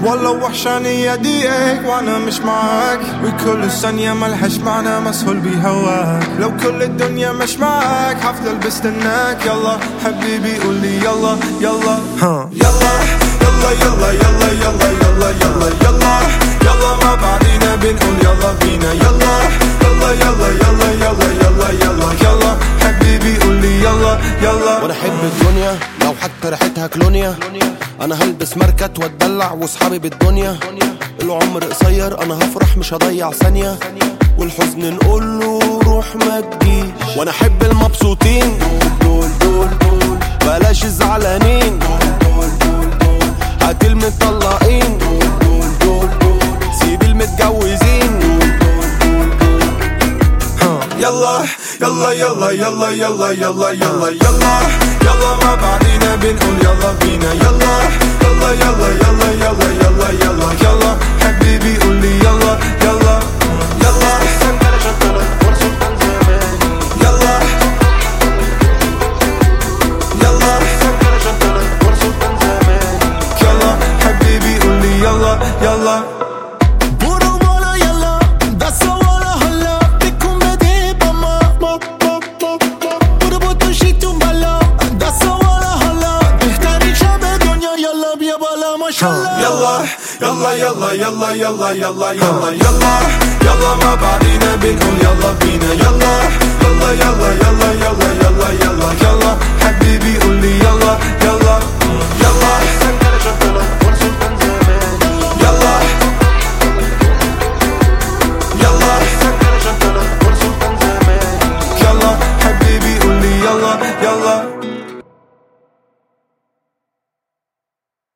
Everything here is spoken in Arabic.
والله وحشاني يديك وانا مش معاك، وكل ثانية ملهاش معنى مسهول بهواك. لو كل الدنيا مش معاك حفضل بستناك. يلا حبيبي قولي يلا يلا يلا يلا يلا يلا يلا يلا يلا يلا يلا ما بعدينا بنقول يلا بينا. يلا يلا يلا يلا يلا يلا يلا يلا حبيبي قولي يلا يلا. وانا احب الدنيا لو حتى ريحتها كلونيا، انا هلبس ماركات واتدلع واصحابي بالدنيا. العمر قصير انا هفرح مش هضيع ثانية، والحزن نقوله روح ما تجيش. وانا احب المبسوطين دول دول دول، بلاش الزعلانين دول دول دول، هات المطلقين دول دول دول دول، سيب المتجوزين دول دول دول. يلا يلا يلا يلا يلا يلا يلا يلا يلا ما بعدينا بنقول يلا بينا. يلا يلا يلا يلا يلا يلا يلا يلا حبيبي قولي يلا يلا يلا يلا يلا يلا حبيبي قولي يلا يلا. يلا يلا يلا يلا يلا يلا يلا يلا ما بعدينا بنقول يلا بينا. يلا يلا يلا يلا يلا يلا يلا يلا حبيبي قولي يلا يلا.